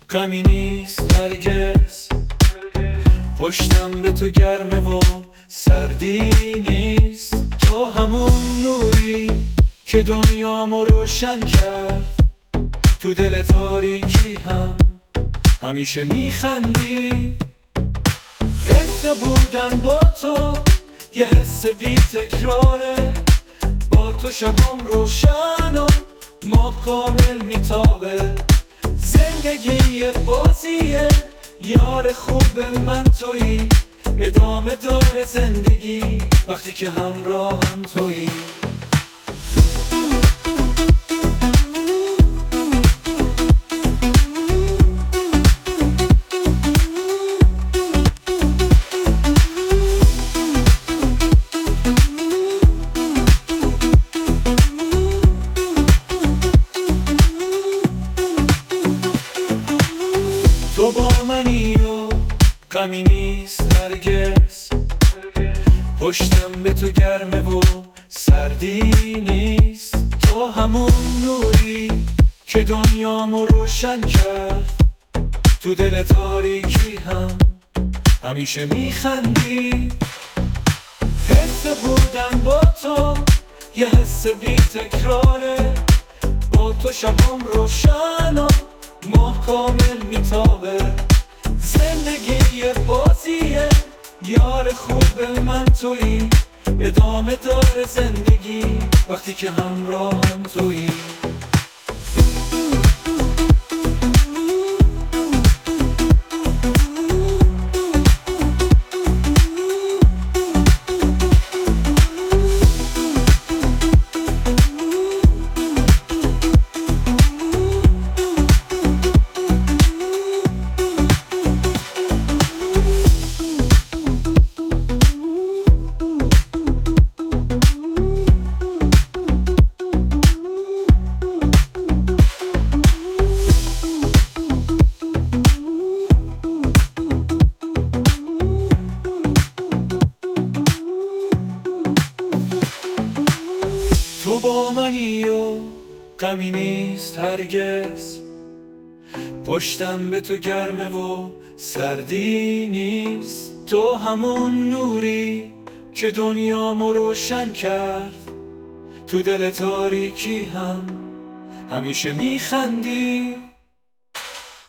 غمی نیست هرگز، پشتم به تو گرمه و سردی نیست. تو همون نوری که دنیامو روشن کرد، تو دل تاریکی هم همیشه میخندی. حس بودن با تو یه حس بی تکراره، با تو شبم روشن و ما کامل میتابه. زندگی یه بازیه، یار خوب من تویی، ادامه داره زندگی وقتی که همراهم تویی. تو با منی و غمی نیست هرگز، پشتم به تو گرمه و سردی نیست. تو همون نوری که دنیامو روشن کرد، تو دل تاریکی هم همیشه میخندی. حس بودن با تو یه حس بی تکراره، با تو شبم روشن و ماه کامل میتابه. زندگی یه بازیه، یار خوب من تویی، ادامه داره زندگی وقتی که همراهم تویی. تو با منی و غمی نیست هرگز، پشتم به تو گرمه و سردی نیست. تو همون نوری که دنیامو روشن کرد، تو دل تاریکی هم همیشه میخندی.